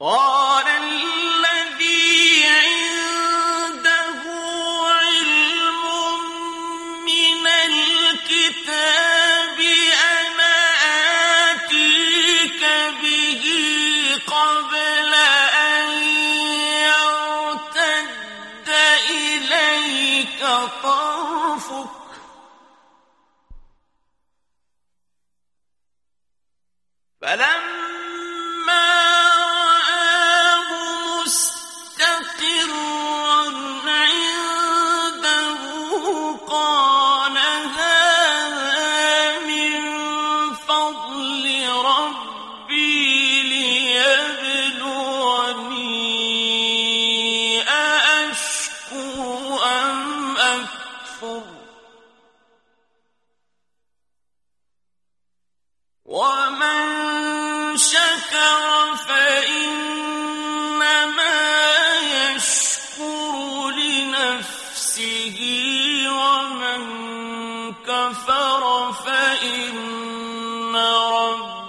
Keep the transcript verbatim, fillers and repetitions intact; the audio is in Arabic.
قال الذي عنده علم من الكتاب أنا آتيك به قبل أن يرتد إليك طرفك فلما رآه مستقرا عنده قال هذا من فضل ربي ليبلوني أأشكر أم أكفر ومن شكر فإنما يشكر لنفسه ومن كفر فإن ربه